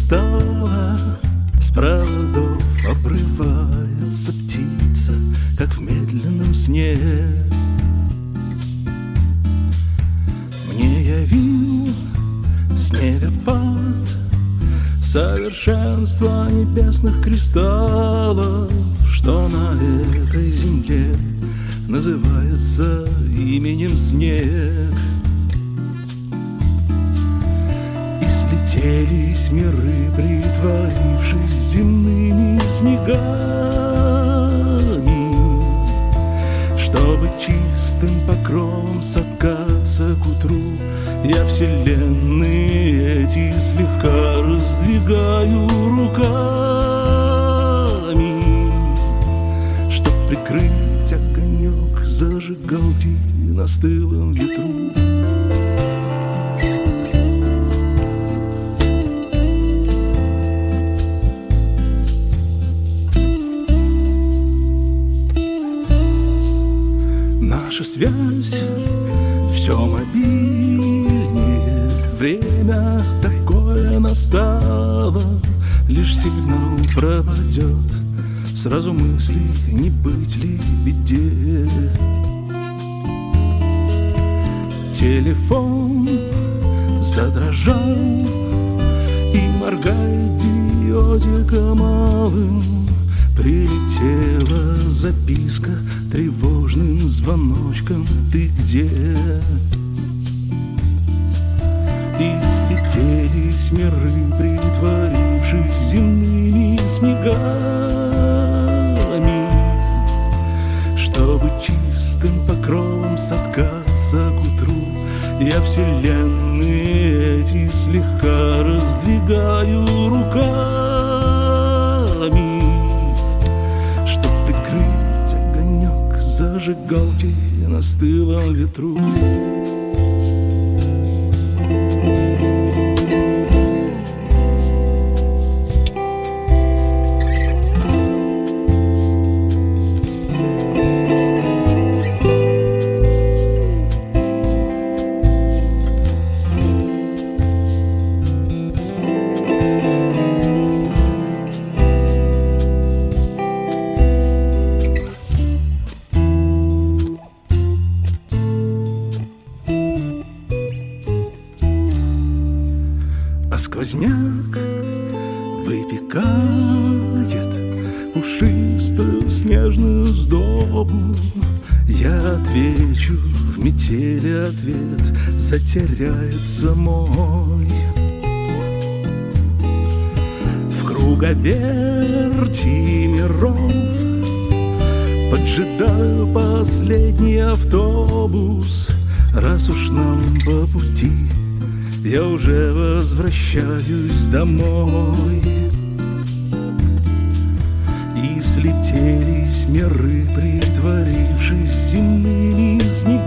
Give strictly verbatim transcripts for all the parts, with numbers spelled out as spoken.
устала, с проводов обрывается птица, как в медленном сне. Мне явил снегопад совершенство небесных кристаллов, что на этой земле называется именем снег. И слетелись миры, притворившись земными снегами, чтобы чистым покровом соткаться к утру. Я вселенные эти слегка раздвигаю руками, чтоб прикрыть огонек зажигалки на стылом ветру. Наша связь все мобильнее, время такое настало, лишь сигнал пропадет, сразу мысли, не быть ли беде. Телефон задрожал и моргает диодиком малым. Прилетела записка тревожным звоночком: ты где? И слетелись миры, притворившись земными снегами, чтобы чистым покровом соткаться к утру. Я вселенные эти слегка раздвигаю руками, чтоб прикрыть огонек зажигалки на стылом ветру. Сквозняк выпекает пушистую снежную сдобу. Я отвечу в метели ответ, затеряется мой. В круговерти миров поджидаю последний автобус. Раз уж нам по пути, я уже возвращаюсь домой. И слетелись миры, притворившись земными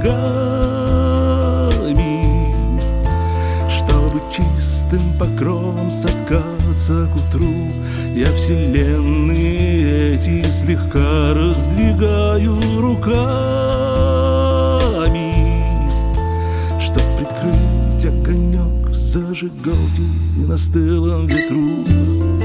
снегами, чтобы чистым покровом соткаться к утру. Я вселенные эти слегка раздвигаю руками, чтоб прикрыть огонек зажигалки на стылом ветру.